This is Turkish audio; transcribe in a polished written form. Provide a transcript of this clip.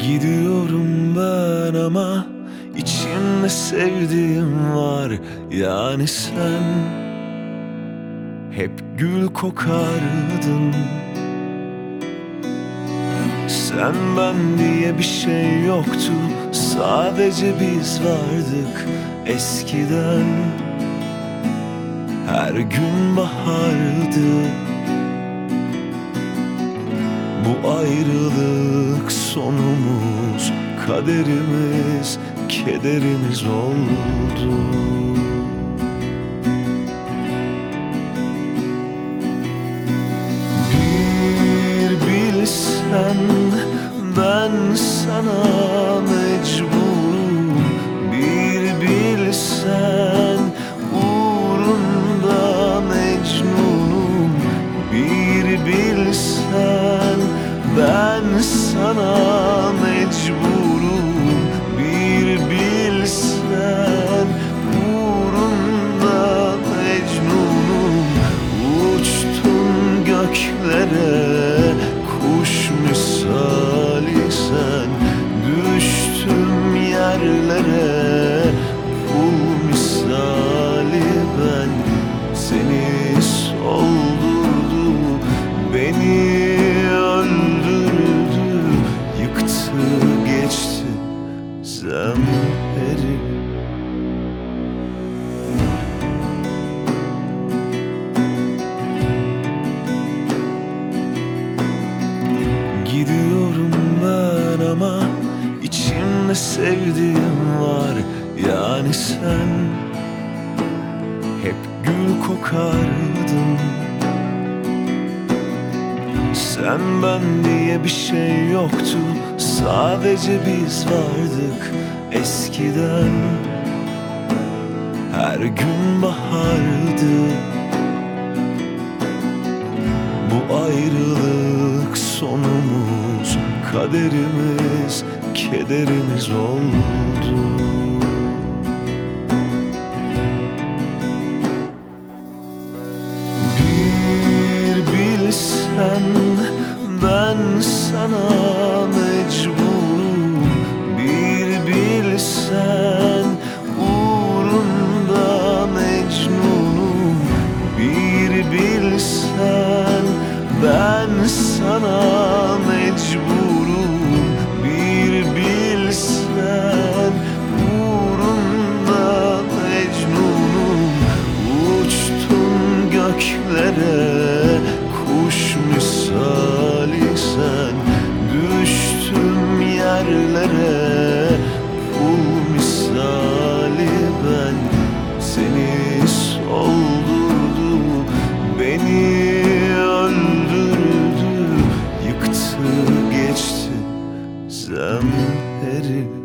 Gidiyorum ben ama içimde sevdiğim var. Yani sen hep gül kokardın. Sen ben diye bir şey yoktu, sadece biz vardık eskiden. Her gün bahardı. Bu ayrılık sonumuz, kaderimiz, kederimiz oldu. Bir bilsen ben sana mecburum. Bir bilsen uğrunda mecnunum. Bir bilsen ben sana mecburum. Bir bilsen uğrunda mecnunum. Uçtun göklere kuş misali sen. Düştüm yerlere kul misali ben. Seni soldurdu, beni öldürdü, yıktı geçti zemheri. Gidiyorum ben ama içimde sevdiğim var. Yani sen hep gül kokardın. Sen ben diye bir şey yoktu, sadece biz vardık eskiden. Her gün bahardı. Bu ayrılık sonumuz, kaderimiz, kederimiz oldu. Bir bilsen ben sana mecburum. Bir bilsen uğrunda mecnunum. Bir bilsen ben sana mecburum. Bir bilsen uğrunda mecnunum. Uçtun göklere kuş misali sen. Düştüm yerlere kul misali ben. Seni soldurdu, beni öldürdü, yıktı geçti zemheri.